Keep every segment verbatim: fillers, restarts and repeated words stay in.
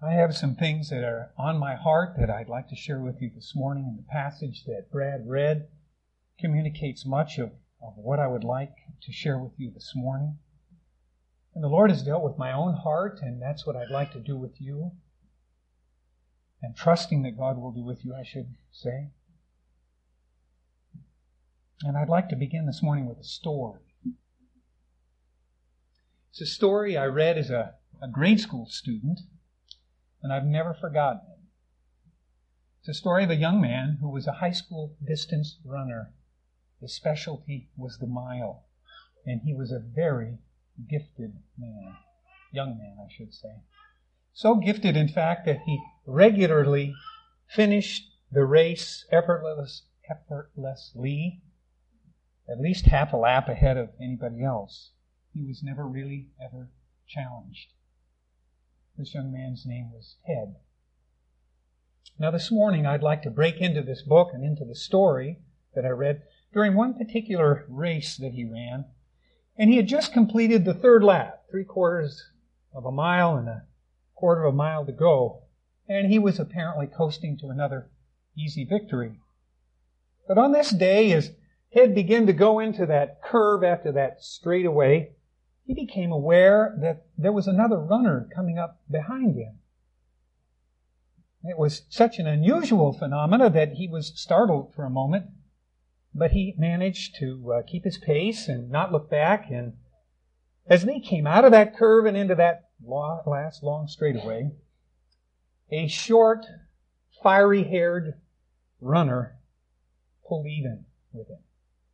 I have some things that are on my heart that I'd like to share with you this morning, and the passage that Brad read communicates much of, of what I would like to share with you this morning. And the Lord has dealt with my own heart, and that's what I'd like to do with you. And trusting that God will do with you, I should say. And I'd like to begin this morning with a story. It's a story I read as a, a grade school student, and I've never forgotten it. It's a story of a young man who was a high school distance runner. His specialty was the mile, and he was a very gifted man, young man, I should say. So gifted, in fact, that he regularly finished the race effortless, effortlessly, at least half a lap ahead of anybody else. He was never really ever challenged. This young man's name was Ted. Now this morning I'd like to break into this book and into the story that I read during one particular race that he ran. And he had just completed the third lap, three quarters of a mile and a quarter of a mile to go. And he was apparently coasting to another easy victory. But on this day, as Ted began to go into that curve after that straightaway, he became aware that there was another runner coming up behind him. It was such an unusual phenomenon that he was startled for a moment, but he managed to uh, keep his pace and not look back. And as they came out of that curve and into that last long straightaway, a short, fiery-haired runner pulled even with him.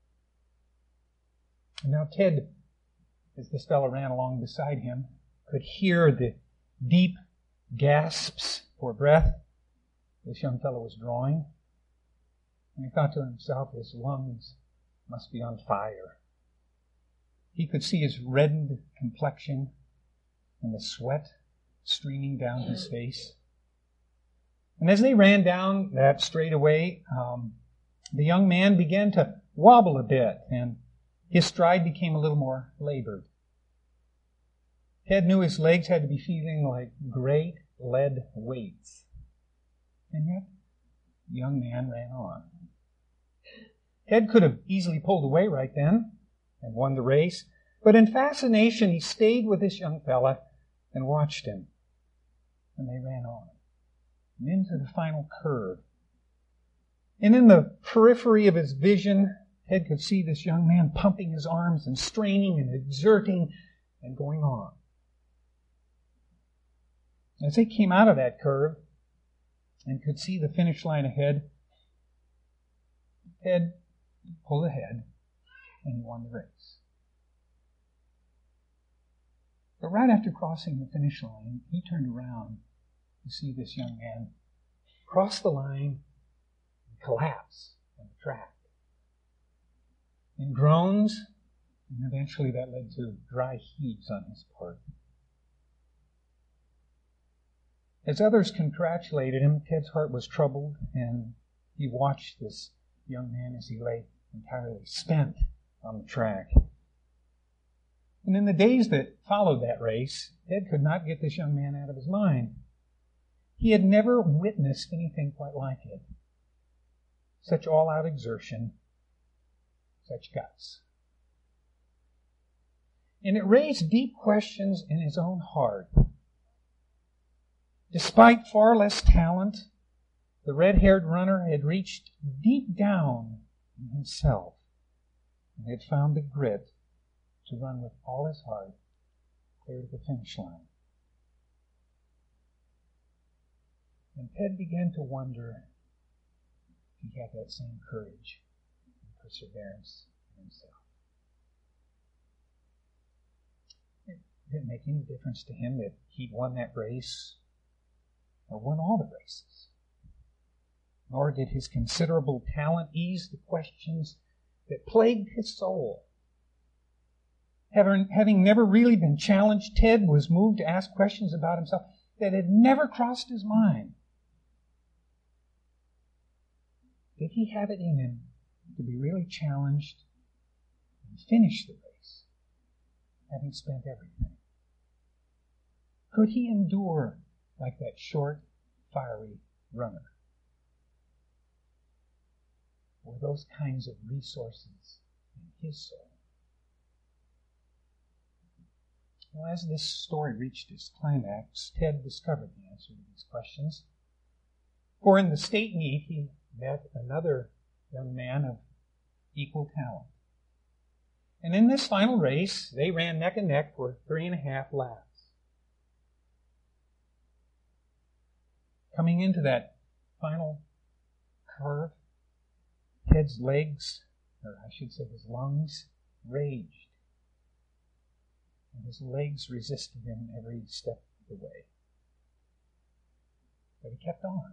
And now Ted, as this fellow ran along beside him, could hear the deep gasps for breath this young fellow was drawing. And he thought to himself, his lungs must be on fire. He could see his reddened complexion and the sweat streaming down his face. And as they ran down that straightaway, um, the young man began to wobble a bit, and his stride became a little more labored. Ted knew his legs had to be feeling like great lead weights. And yet, the young man ran on. Ted could have easily pulled away right then and won the race, but in fascination he stayed with this young fella and watched him. And they ran on, and into the final curve. And in the periphery of his vision, Ted could see this young man pumping his arms and straining and exerting and going on. As they came out of that curve and could see the finish line ahead, Ted pulled ahead and he won the race. But right after crossing the finish line, he turned around to see this young man cross the line and collapse on the track. In groans, and eventually that led to dry heaves on his part. As others congratulated him, Ted's heart was troubled, and he watched this young man as he lay entirely spent on the track. And in the days that followed that race, Ted could not get this young man out of his mind. He had never witnessed anything quite like it. Such all-out exertion, such guts. And it raised deep questions in his own heart. Despite far less talent, the red-haired runner had reached deep down in himself and had found the grit to run with all his heart clear to the finish line. And Ted began to wonder if he had that same courage and perseverance in himself. It didn't make any difference to him that he'd won that race or won all the races. Nor did his considerable talent ease the questions that plagued his soul. Having, having never really been challenged, Ted was moved to ask questions about himself that had never crossed his mind. Did he have it in him to be really challenged and finish the race, having spent everything? Could he endure like that short, fiery runner. Were those kinds of resources in his soul? Well, as this story reached its climax, Ted discovered the answer to these questions. For in the state meet, he met another young man of equal talent. And in this final race, they ran neck and neck for three and a half laps. Coming into that final curve, Ted's legs, or I should say his lungs, raged. And his legs resisted him every step of the way. But he kept on.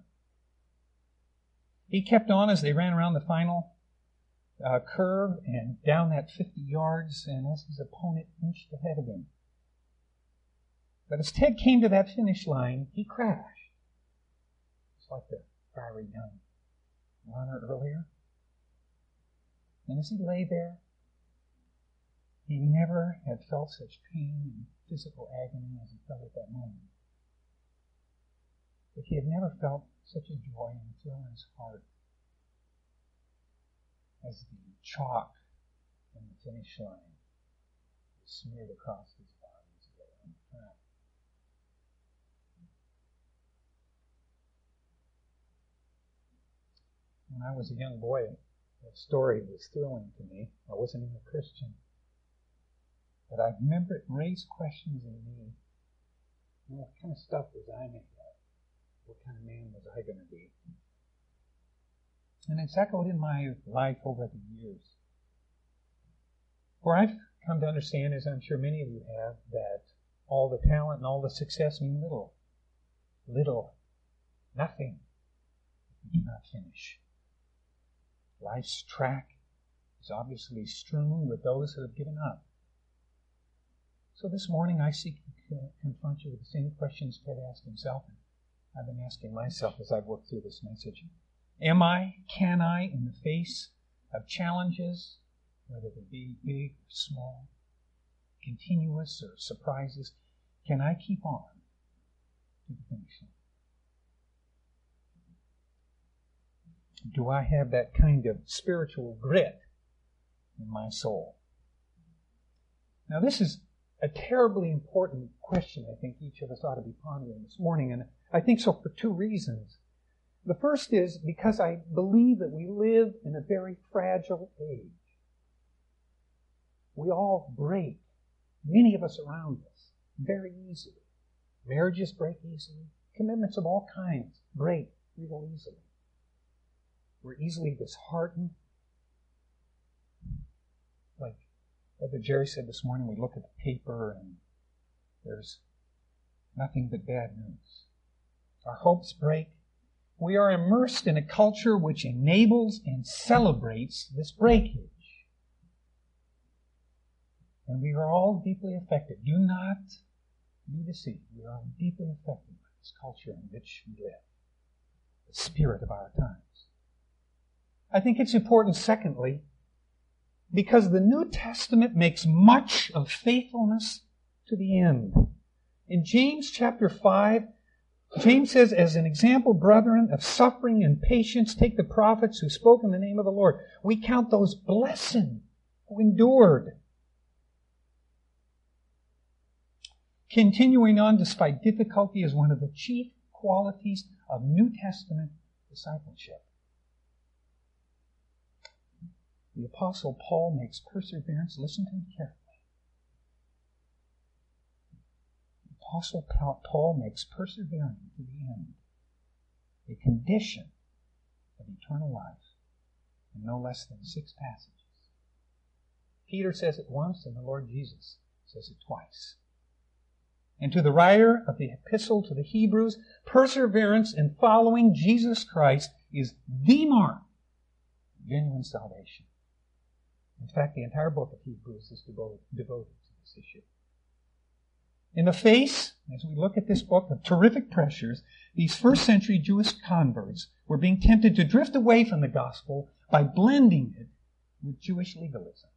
He kept on as they ran around the final uh, curve and down that fifty yards, and as his opponent inched ahead of him. But as Ted came to that finish line, he crashed. Just like the fiery young runner earlier. And as he lay there, he never had felt such pain and physical agony as he felt at that moment. But he had never felt such a joy and thrill in his heart as the chalk in the finish line was smeared across his body as he lay on the track. When I was a young boy, that story was thrilling to me. I wasn't even a Christian. But I remember it raised questions in me. You know, what kind of stuff was I made of? What kind of man was I going to be? And it's echoed in my life over the years. For I've come to understand, as I'm sure many of you have, that all the talent and all the success mean little. Little. Nothing if you do not finish. Life's track is obviously strewn with those who have given up. So this morning I seek to confront you with the same questions Ted asked himself, and I've been asking myself as I've worked through this message. Am I, can I, in the face of challenges, whether they be big or small, continuous or surprises, can I keep on to the finish line? Do I have that kind of spiritual grit in my soul? Now this is a terribly important question I think each of us ought to be pondering this morning, and I think so for two reasons. The first is because I believe that we live in a very fragile age. We all break, many of us around us, very easily. Marriages break easily. Commitments of all kinds break real easily. We're easily disheartened. Like Brother Jerry said this morning, we look at the paper and there's nothing but bad news. Our hopes break. We are immersed in a culture which enables and celebrates this breakage. And we are all deeply affected. Do not be deceived. We are all deeply affected by this culture in which we live. The spirit of our times. I think it's important, secondly, because the New Testament makes much of faithfulness to the end. In James chapter five, James says, as an example, brethren, of suffering and patience, take the prophets who spoke in the name of the Lord. We count those blessed who endured. Continuing on despite difficulty is one of the chief qualities of New Testament discipleship. The Apostle Paul makes perseverance, listen to me carefully. The Apostle Paul makes persevering to the end a condition of eternal life in no less than six passages. Peter says it once, and the Lord Jesus says it twice. And to the writer of the epistle to the Hebrews, perseverance in following Jesus Christ is the mark of genuine salvation. In fact, the entire book of Hebrews is devoted, devoted to this issue. In the face, as we look at this book, of terrific pressures, these first century Jewish converts were being tempted to drift away from the gospel by blending it with Jewish legalism.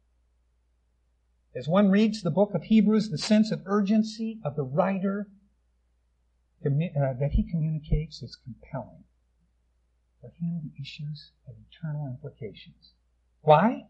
As one reads the book of Hebrews, the sense of urgency of the writer commu- uh, that he communicates is compelling. For him, the issues have eternal implications. Why?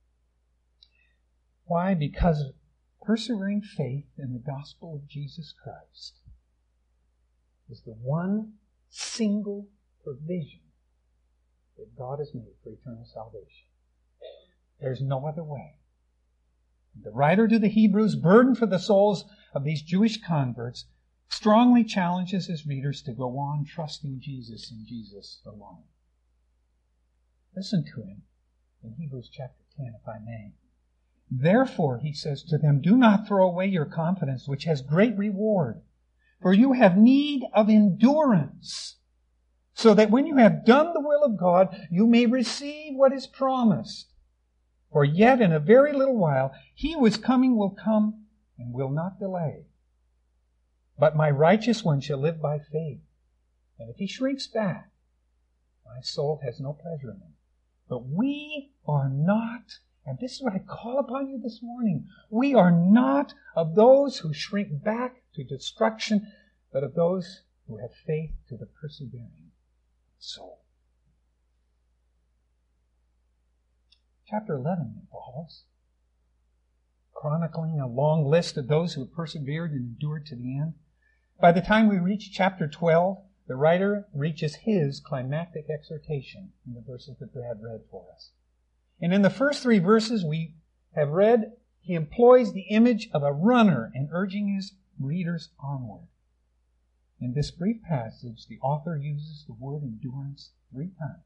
Why? Because persevering faith in the gospel of Jesus Christ is the one single provision that God has made for eternal salvation. There's no other way. The writer to the Hebrews, burdened for the souls of these Jewish converts, strongly challenges his readers to go on trusting Jesus and Jesus alone. Listen to him in Hebrews chapter ten, if I may. Therefore, he says to them, do not throw away your confidence, which has great reward, for you have need of endurance, so that when you have done the will of God, you may receive what is promised. For yet in a very little while, he who is coming will come and will not delay. But my righteous one shall live by faith. And if he shrinks back, my soul has no pleasure in him. But we are not, and this is what I call upon you this morning, we are not of those who shrink back to destruction, but of those who have faith to the persevering soul. Chapter eleven follows, chronicling a long list of those who have persevered and endured to the end. By the time we reach chapter twelve, the writer reaches his climactic exhortation in the verses that Brad read for us. And in the first three verses we have read, he employs the image of a runner in urging his readers onward. In this brief passage, the author uses the word endurance three times.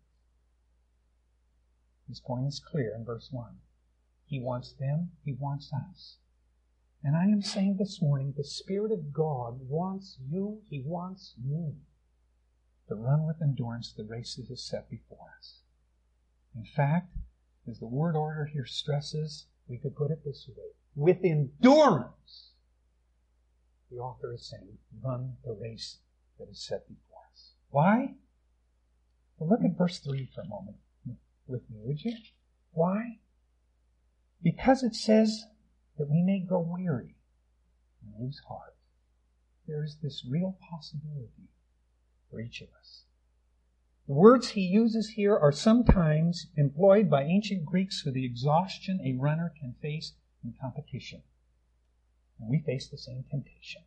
His point is clear in verse one. He wants them, he wants us. And I am saying this morning, the Spirit of God wants you, he wants me to run with endurance the race that is set before us. In fact, as the word order here stresses, we could put it this way. With endurance, the author is saying, run the race that is set before us. Why? Well, look at verse three for a moment with me, would you? Why? Because it says that we may grow weary and lose heart. There is this real possibility for each of us. The words he uses here are sometimes employed by ancient Greeks for the exhaustion a runner can face in competition. And we face the same temptation.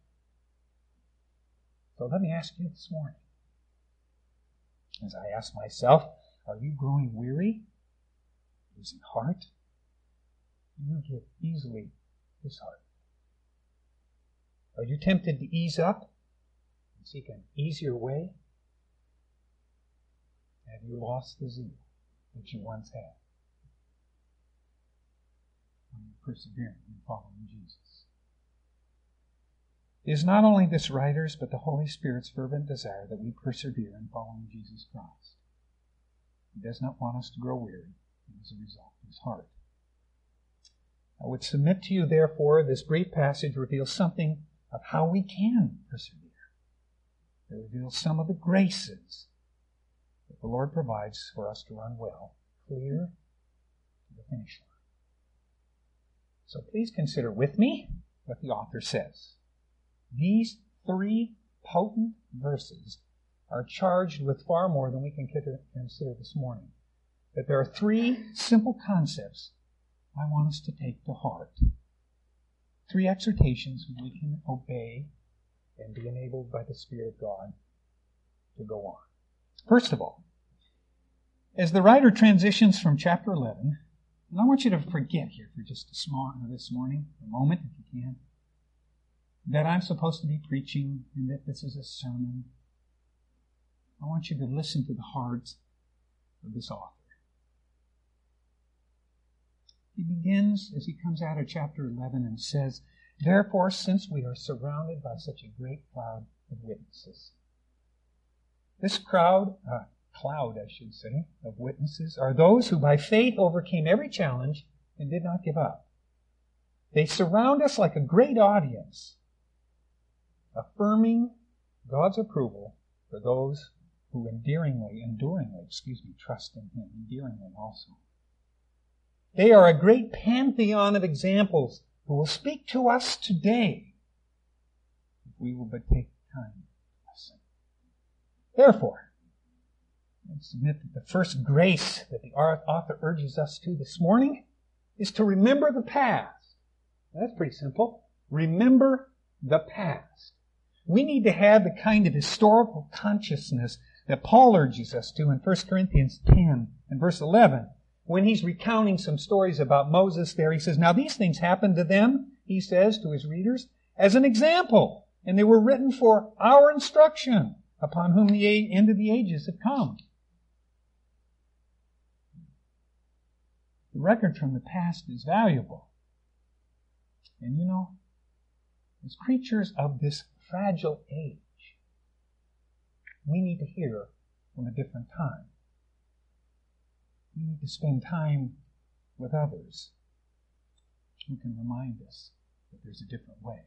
So let me ask you this morning, as I ask myself, are you growing weary, losing heart? You get easily disheartened. Are you tempted to ease up and seek an easier way? Have you lost the zeal that you once had? Are you persevering in following Jesus? It is not only this writer's, but the Holy Spirit's fervent desire that we persevere in following Jesus Christ. He does not want us to grow weary, and as a result, lose heart. I would submit to you, therefore, this brief passage reveals something of how we can persevere. It reveals some of the graces that the Lord provides for us to run well, clear to the finish line. So please consider with me what the author says. These three potent verses are charged with far more than we can consider this morning. That there are three simple concepts I want us to take to heart. Three exhortations we can obey and be enabled by the Spirit of God to go on. First of all, as the writer transitions from chapter eleven, and I want you to forget here for just a small this morning, a moment if you can, that I'm supposed to be preaching and that this is a sermon. I want you to listen to the heart of this author. He begins as he comes out of chapter eleven and says, therefore, since we are surrounded by such a great cloud of witnesses. This crowd, uh, cloud, I should say, of witnesses are those who by faith overcame every challenge and did not give up. They surround us like a great audience, affirming God's approval for those who endearingly, enduringly, excuse me, trust in Him, endearingly also. They are a great pantheon of examples who will speak to us today if we will but take time to Therefore, I submit that the first grace that the author urges us to this morning is to remember the past. That's pretty simple. Remember the past. We need to have the kind of historical consciousness that Paul urges us to in First Corinthians ten and verse eleven. When he's recounting some stories about Moses there, he says, now these things happened to them, he says to his readers, as an example, and they were written for our instruction, upon whom the end of the ages have come. The record from the past is valuable. And you know, as creatures of this fragile age, we need to hear from a different time. We need to spend time with others who can remind us that there's a different way.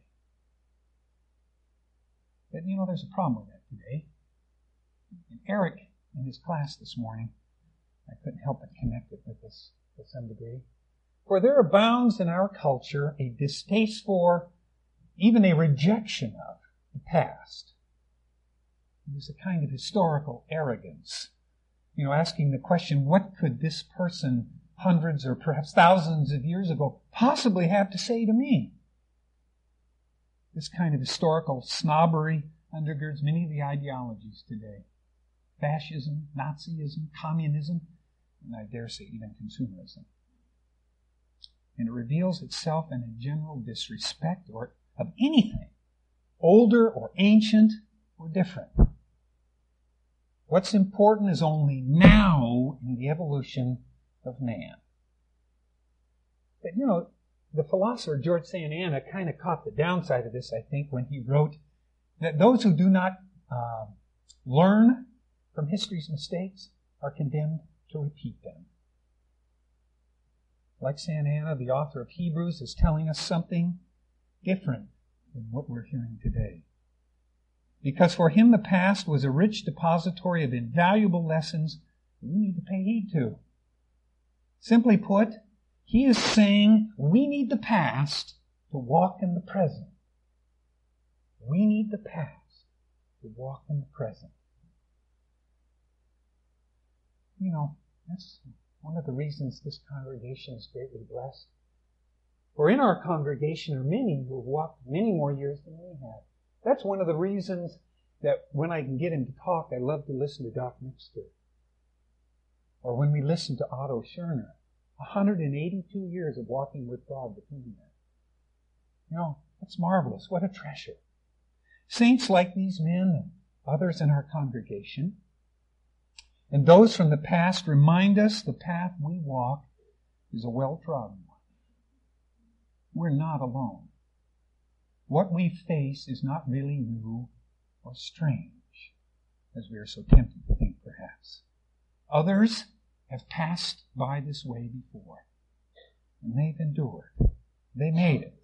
But you know, there's a problem with that today. And Eric, in his class this morning, I couldn't help but connect it with this to some degree. For there abounds in our culture a distaste for, even a rejection of, the past. There's a kind of historical arrogance. You know, asking the question, what could this person hundreds or perhaps thousands of years ago possibly have to say to me? This kind of historical snobbery undergirds many of the ideologies today. Fascism, Nazism, communism, and I dare say even consumerism. And it reveals itself in a general disrespect or of anything, older or ancient or different. What's important is only now in the evolution of man. But you know, the philosopher George Santa Anna kind of caught the downside of this, I think, when he wrote that those who do not uh, learn from history's mistakes are condemned to repeat them. Like Santa Anna, the author of Hebrews is telling us something different than what we're hearing today. Because for him the past was a rich depository of invaluable lessons we need to pay heed to. Simply put, he is saying we need the past to walk in the present. We need the past to walk in the present. You know, that's one of the reasons this congregation is greatly blessed. For in our congregation are many who have walked many more years than we have. That's one of the reasons that when I can get him to talk, I love to listen to Doc Mixter. Or when we listen to Otto Scherner. one hundred eighty-two years of walking with God between them. You know, that's marvelous. What a treasure. Saints like these men and others in our congregation and those from the past remind us the path we walk is a well-trodden one. We're not alone. What we face is not really new or strange, as we are so tempted to think perhaps. Others have passed by this way before, and they've endured. They made it.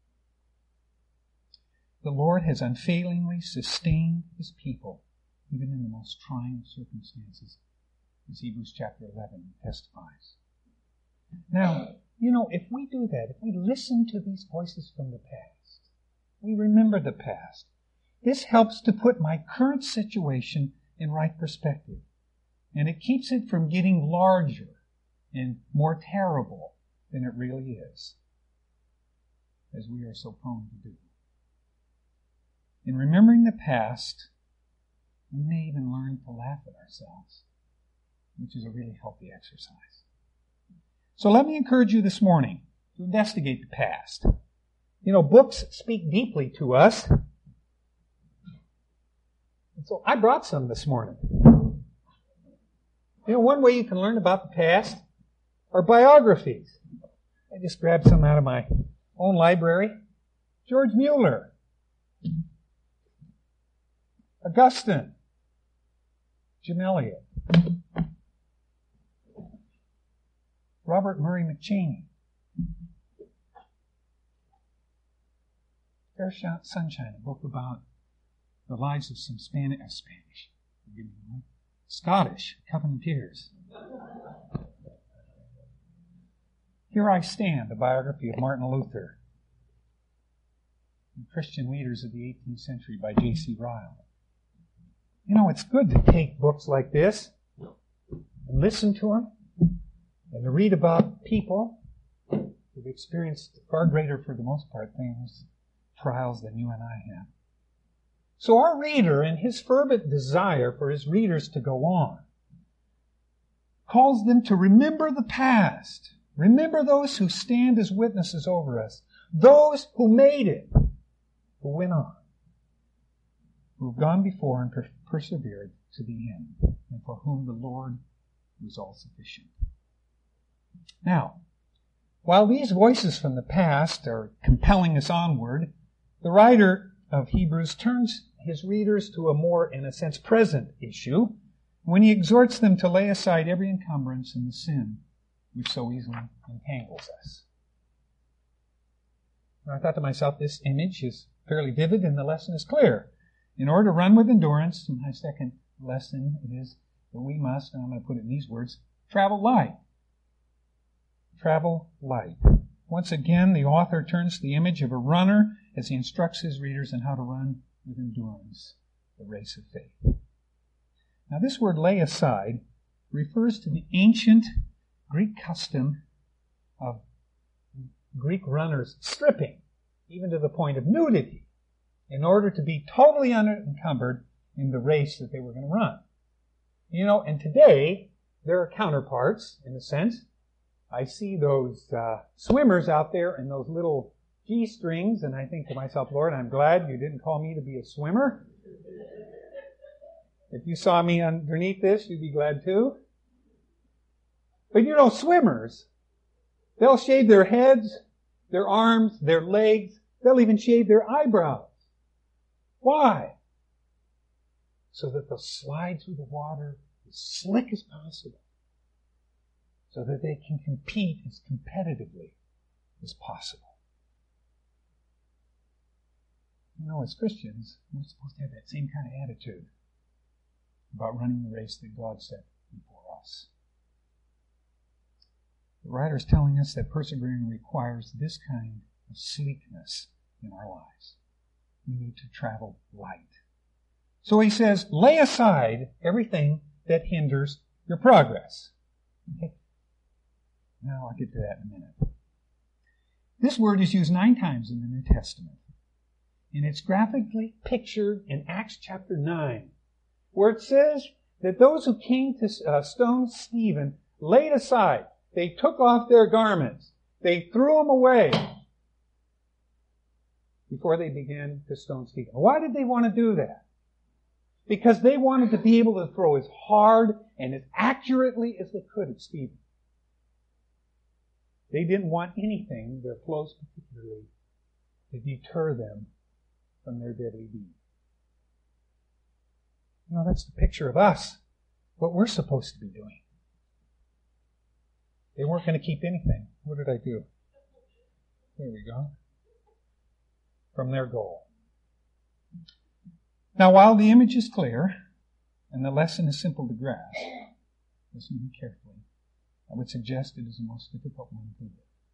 The Lord has unfailingly sustained His people, even in the most trying circumstances, as Hebrews chapter eleven testifies. Now, you know, if we do that, if we listen to these voices from the past, we remember the past, this helps to put my current situation in right perspective. And it keeps it from getting larger and more terrible than it really is, as we are so prone to do. In remembering the past, we may even learn to laugh at ourselves, which is a really healthy exercise. So let me encourage you this morning to investigate the past. You know, books speak deeply to us. And so I brought some this morning. You know, one way you can learn about the past are biographies. I just grabbed some out of my own library. George Mueller, Augustine, Jim Elliot, Robert Murray McChaney, Fair Sunshine, a book about the lives of some Spanish, uh, Spanish, forgive me, Scottish Covenanters. Here I Stand, a biography of Martin Luther, and Christian leaders of the eighteenth century by J C Ryle. You know, it's good to take books like this and listen to them and to read about people who've experienced far greater, for the most part, things, trials than you and I have. So our reader, in his fervent desire for his readers to go on, calls them to remember the past. Remember those who stand as witnesses over us. Those who made it, who went on, who have gone before and per- persevered to the end, and for whom the Lord was all sufficient. Now, while these voices from the past are compelling us onward, the writer of Hebrews turns his readers to a more, in a sense, present issue when he exhorts them to lay aside every encumbrance and the sin which so easily entangles us. And I thought to myself, this image is fairly vivid and the lesson is clear. In order to run with endurance, my second lesson is that we must, and I'm going to put it in these words, travel light. Travel light. Once again, the author turns to the image of a runner as he instructs his readers on how to run with endurance the race of faith. Now, this word lay aside refers to the ancient Greek custom of Greek runners stripping, even to the point of nudity, in order to be totally unencumbered in the race that they were going to run. You know, and today, there are counterparts, in a sense. I see those uh, swimmers out there in those little G-strings, and I think to myself, Lord, I'm glad you didn't call me to be a swimmer. If you saw me underneath this, you'd be glad too. But you know, swimmers, they'll shave their heads, their arms, their legs. They'll even shave their eyebrows. Why? So that they'll slide through the water as slick as possible. So that they can compete as competitively as possible. You know, as Christians, we're supposed to have that same kind of attitude about running the race that God set before us. The writer is telling us that persevering requires this kind of sleekness in our lives. We need to travel light. So he says, lay aside everything that hinders your progress. Okay. Now I'll get to that in a minute. This word is used nine times in the New Testament. And it's graphically pictured in Acts chapter nine, where it says that those who came to uh, stone Stephen laid aside. They took off their garments. They threw them away before they began to stone Stephen. Why did they want to do that? Because they wanted to be able to throw as hard and as accurately as they could at Stephen. They didn't want anything, their clothes particularly, to deter them from their deadly deed. You know, that's the picture of us, what we're supposed to be doing. They weren't going to keep anything. What did I do? There we go. From their goal. Now, while the image is clear, and the lesson is simple to grasp, listen to me carefully, I would suggest it is the most difficult one to live.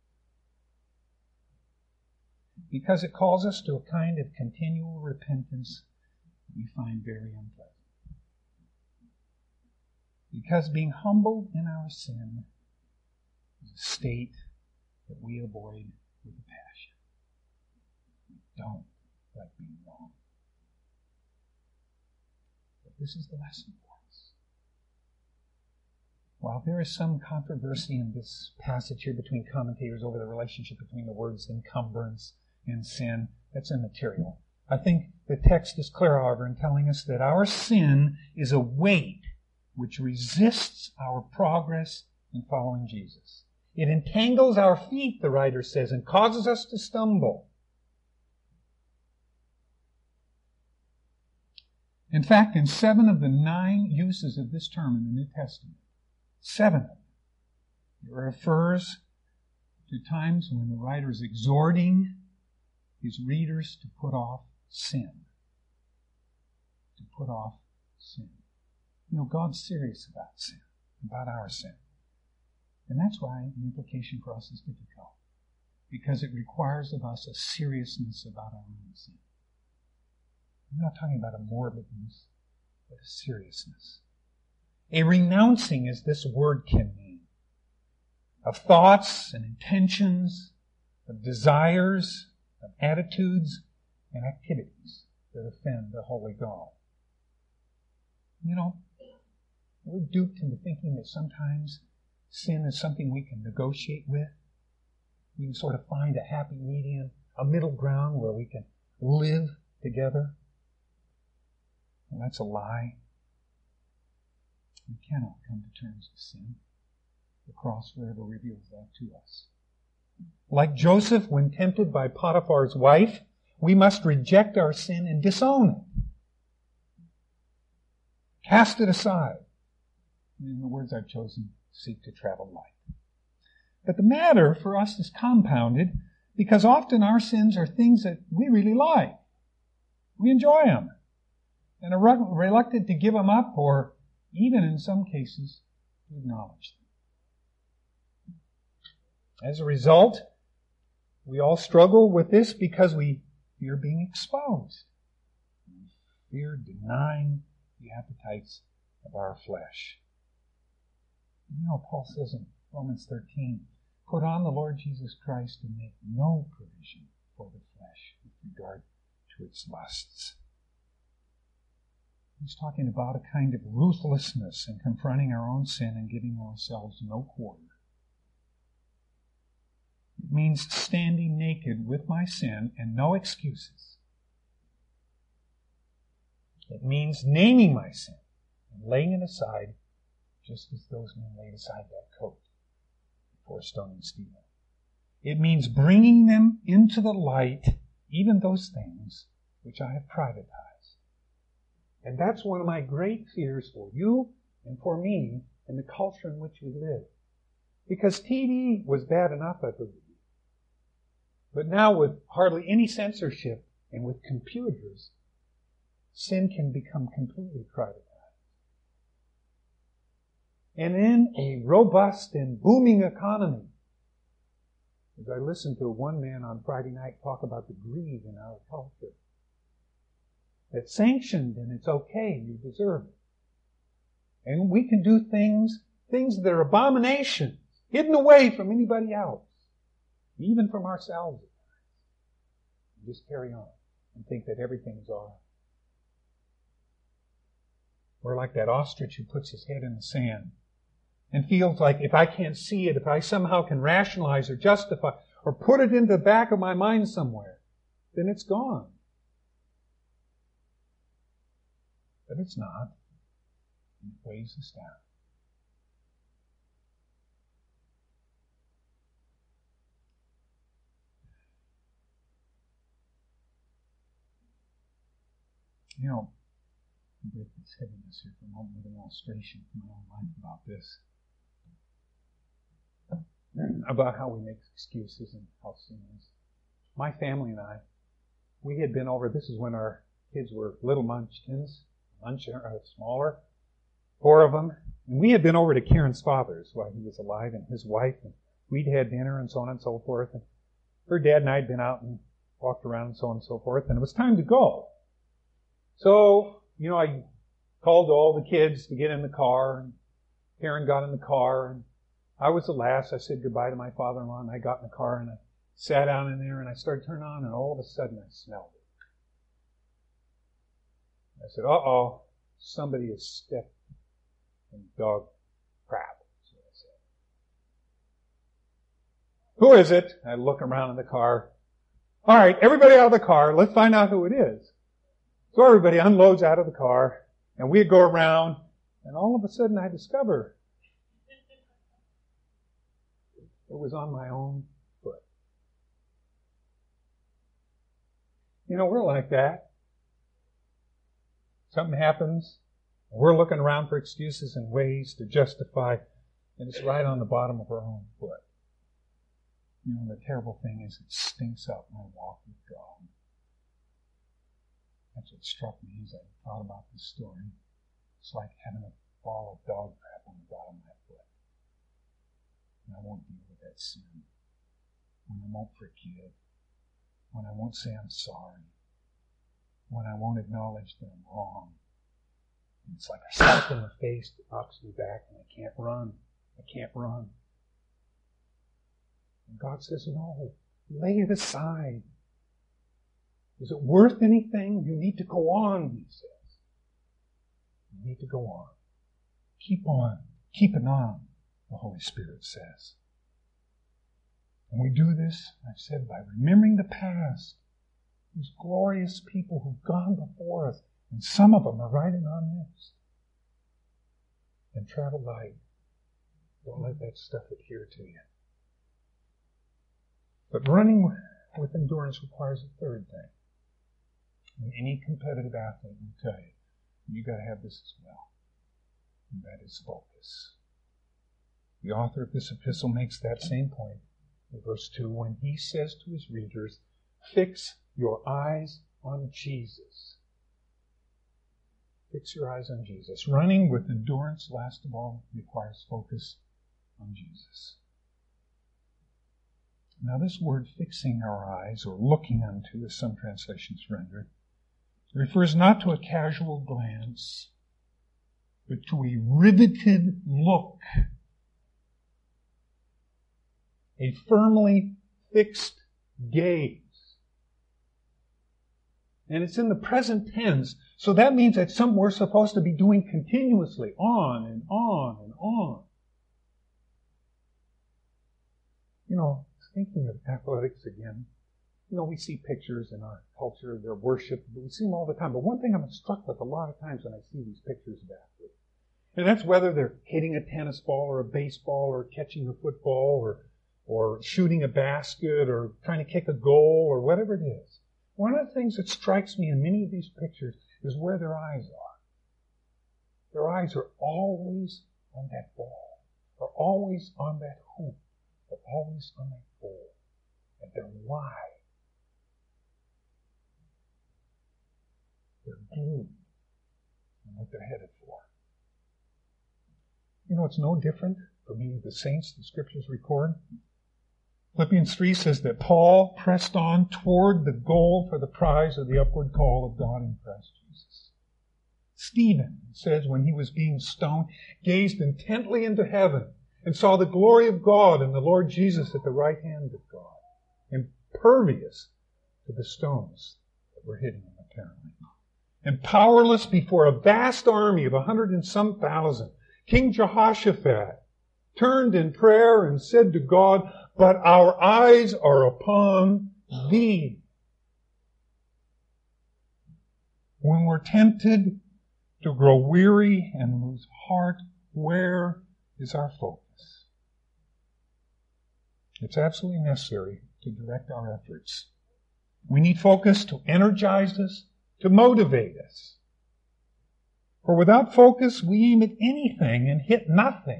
Because it calls us to a kind of continual repentance that we find very unpleasant. Because being humbled in our sin is a state that we avoid with a passion. We don't like being wrong. But this is the lesson for us. While there is some controversy in this passage here between commentators over the relationship between the words encumbrance and sin, that's immaterial. I think the text is clear, however, in telling us that our sin is a weight which resists our progress in following Jesus. It entangles our feet, the writer says, and causes us to stumble. In fact, in seven of the nine uses of this term in the New Testament, seven of them, it refers to times when the writer is exhorting his readers to put off sin. To put off sin. You know, God's serious about sin, about our sin. And that's why the implication for us is difficult. Because it requires of us a seriousness about our own sin. I'm not talking about a morbidness. but a seriousness. A renouncing, as this word can mean, of thoughts and intentions, of desires, of attitudes and activities that offend the holy God. You know, we're duped into thinking that sometimes sin is something we can negotiate with. We can sort of find a happy medium, a middle ground where we can live together. Well, that's a lie. We cannot come to terms with sin. The cross forever reveals that to us. Like Joseph, when tempted by Potiphar's wife, we must reject our sin and disown it. Cast it aside. In the words I've chosen, seek to travel light. But the matter for us is compounded because often our sins are things that we really like. We enjoy them and are reluctant to give them up or even in some cases to acknowledge them. As a result, we all struggle with this because we fear being exposed. We fear denying the appetites of our flesh. You know, Paul says in Romans thirteen, put on the Lord Jesus Christ and make no provision for the flesh with regard to its lusts. He's talking about a kind of ruthlessness in confronting our own sin and giving ourselves no quarter. It means standing naked with my sin and no excuses. It means naming my sin and laying it aside just as those men laid aside that coat before stoning Stephen. It means bringing them into the light, even those things which I have privatized. And that's one of my great fears for you and for me in the culture in which we live. Because T V was bad enough, I believe. But now with hardly any censorship and with computers, sin can become completely privatized. And in a robust and booming economy, as I listened to one man on Friday night talk about the greed in our culture, it's sanctioned and it's okay, you deserve it. And we can do things, things that are abominations, hidden away from anybody else, even from ourselves. And just carry on and think that everything's all right. We're like that ostrich who puts his head in the sand and feels like if I can't see it, if I somehow can rationalize or justify or put it in the back of my mind somewhere, then it's gone. But it's not. And it weighs us down. You know, I'll break this heaviness here for a moment with an illustration from my own life about this. About how we make excuses and how sin is. My family and I, we had been over, this is when our kids were little munchkins, munch, uh, smaller, four of them. And we had been over to Karen's father's while he was alive and his wife, and we'd had dinner and so on and so forth. And her dad and I had been out and walked around and so on and so forth, and it was time to go. So, you know, I called all the kids to get in the car, and Karen got in the car, and I was the last. I said goodbye to my father-in-law, and I got in the car, and I sat down in there, and I started turning on, and all of a sudden I smelled it. I said, uh-oh, somebody has stepped in dog crap. That's what I said. Who is it? I look around in the car. All right, everybody out of the car. Let's find out who it is. So everybody unloads out of the car, and we go around, and all of a sudden I discover it was on my own foot. You know, we're like that. Something happens, and we're looking around for excuses and ways to justify, and it's right on the bottom of our own foot. You know, the terrible thing is it stinks up my walk with God. That's what struck me as I thought about this story. It's like having a ball of dog crap on the bottom of my foot. And I won't deal with that sin. When I won't forgive. When I won't say I'm sorry. When I won't acknowledge that I'm wrong. It's like a slap in the face that knocks me back, and I can't run. I can't run. And God says, no, lay it aside. Is it worth anything? You need to go on, he says. You need to go on. Keep on. Keep it on, the Holy Spirit says. And we do this, I've said, by remembering the past. These glorious people who've gone before us. And some of them are right in our midst. And travel light. Don't let that stuff adhere to you. But running with endurance requires a third thing. And any competitive athlete will tell you, you've got to have this as well. And that is focus. The author of this epistle makes that same point in verse two when he says to his readers, fix your eyes on Jesus. Fix your eyes on Jesus. Running with endurance, last of all, requires focus on Jesus. Now this word fixing our eyes, or looking unto, as some translations render it, refers not to a casual glance, but to a riveted look. A firmly fixed gaze. And it's in the present tense, so that means that's something we're supposed to be doing continuously, on and on and on. You know, thinking of athletics again, you know, we see pictures in our culture, they're worshipped, we see them all the time. But one thing I'm struck with a lot of times when I see these pictures of athletes, and that's whether they're hitting a tennis ball or a baseball or catching a football or, or shooting a basket or trying to kick a goal or whatever it is. One of the things that strikes me in many of these pictures is where their eyes are. Their eyes are always on that ball. They're always on that hoop. They're always on that goal. And they're wide. They're glued on what they're headed for. You know, it's no different for many of the saints the Scriptures record. Philippians three says that Paul pressed on toward the goal for the prize of the upward call of God in Christ Jesus. Stephen says when he was being stoned, gazed intently into heaven and saw the glory of God and the Lord Jesus at the right hand of God, impervious to the stones that were hitting him apparently. And powerless before a vast army of a hundred and some thousand, King Jehoshaphat turned in prayer and said to God, but our eyes are upon thee. When we're tempted to grow weary and lose heart, where is our focus? It's absolutely necessary to direct our efforts. We need focus to energize us, to motivate us. For without focus, we aim at anything and hit nothing.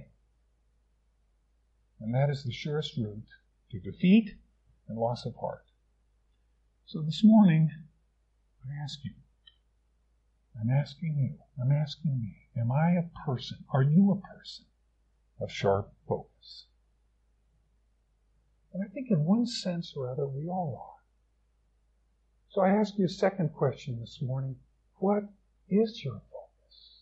And that is the surest route to defeat and loss of heart. So this morning, I ask you, I'm asking you, I'm asking me, am I a person, are you a person of sharp focus? And I think in one sense or other, we all are. So I ask you a second question this morning. What is your focus?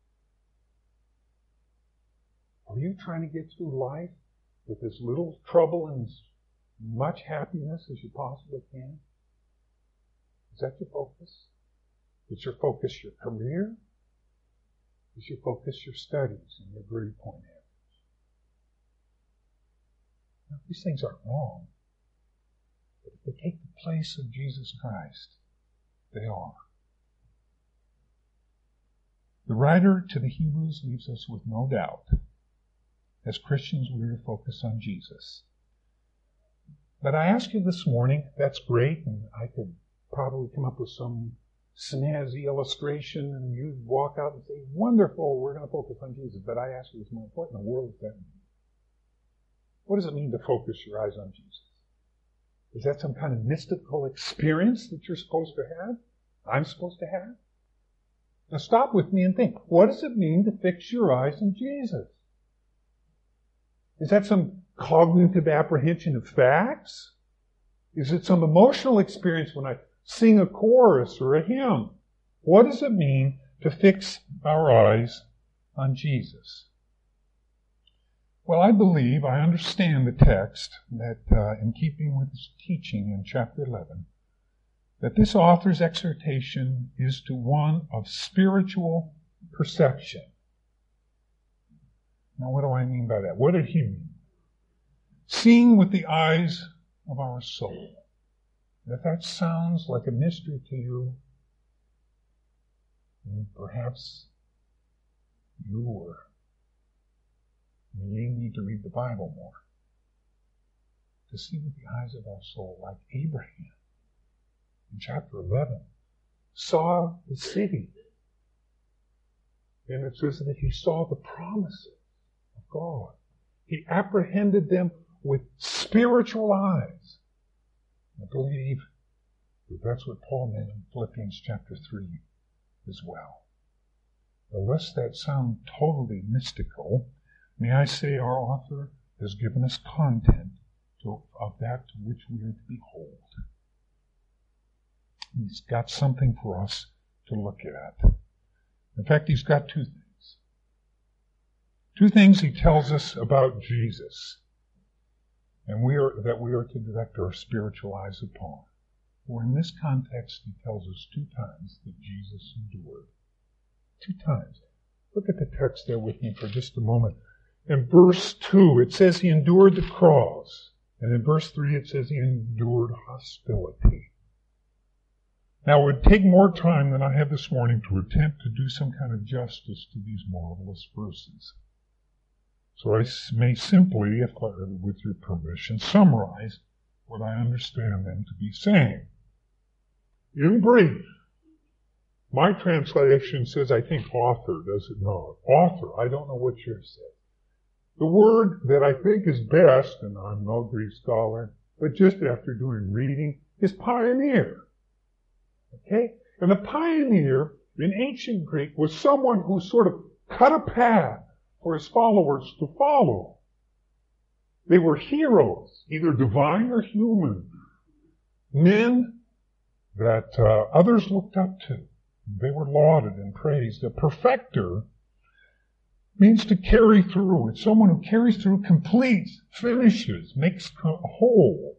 Are you trying to get through life with as little trouble and as much happiness as you possibly can? Is that your focus? Is your focus your career? Is your focus your studies and your grade point average? Now, these things aren't wrong. But if they take the place of Jesus Christ, they are. The writer to the Hebrews leaves us with no doubt. As Christians, we are to focus on Jesus. But I ask you this morning, that's great, and I could probably come up with some snazzy illustration, and you'd walk out and say, wonderful, we're going to focus on Jesus. But I ask you this morning, what in the world does that mean? What does it mean to focus your eyes on Jesus? Is that some kind of mystical experience that you're supposed to have? I'm supposed to have? Now stop with me and think, what does it mean to fix your eyes on Jesus? Is that some cognitive apprehension of facts? Is it some emotional experience when I sing a chorus or a hymn? What does it mean to fix our eyes on Jesus? Well, I believe, I understand the text that, uh, in keeping with his teaching in chapter eleven, that this author's exhortation is to one of spiritual perception. Now, what do I mean by that? What did he mean? Seeing with the eyes of our soul. If that sounds like a mystery to you, then perhaps you or me need to read the Bible more. To see with the eyes of our soul, like Abraham in chapter eleven saw the city. And it says that he saw the promises of God. He apprehended them with spiritual eyes. I believe that that's what Paul meant in Philippians chapter three as well. Unless that sounds totally mystical, may I say our author has given us content to, of that to which we are to behold. He's got something for us to look at. In fact, he's got two things. Two things he tells us about Jesus, and we are that we are to direct our spiritual eyes upon. For in this context, he tells us two times that Jesus endured. Two times. Look at the text there with me for just a moment. In verse two, it says he endured the cross. And in verse three, it says he endured hostility. Now, it would take more time than I have this morning to attempt to do some kind of justice to these marvelous verses. So I may simply, if I, with your permission, summarize what I understand them to be saying. In brief, my translation says, I think author, does it not? Author, I don't know what yours says. The word that I think is best, and I'm no Greek scholar, but just after doing reading, is pioneer. Okay? And a pioneer in ancient Greek was someone who sort of cut a path for his followers to follow. They were heroes, either divine or human. Men that uh, others looked up to. They were lauded and praised. A perfecter means to carry through. It's someone who carries through, completes, finishes, makes whole.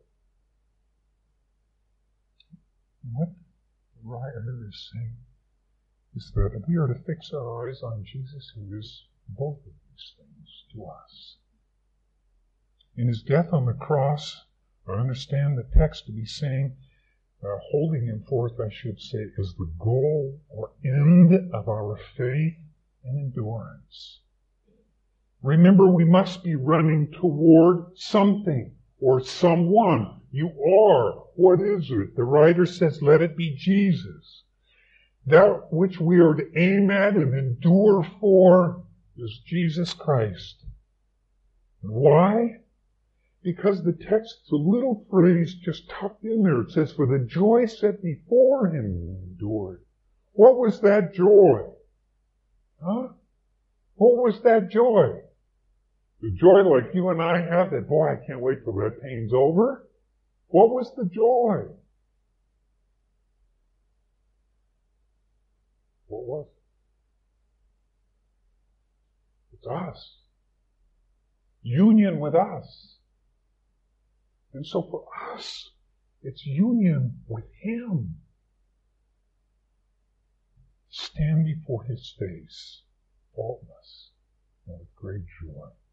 What the writer is saying is that we are to fix our eyes on Jesus, who is both of these things to us. In his death on the cross, I understand the text to be saying, uh, holding him forth, I should say, is the goal or end of our faith and endurance. Remember, we must be running toward something or someone. You are. What is it? The writer says, let it be Jesus. That which we are to aim at and endure for is Jesus Christ. Why? Because the text, the little phrase just tucked in there, it says, for the joy set before him he endured. What was that joy? Huh? What was that joy? The joy like you and I have that, boy, I can't wait till that pain's over. What was the joy? What was it? It's us. Union with us. And so for us, it's union with him. Stand before his face, faultless, and with great joy.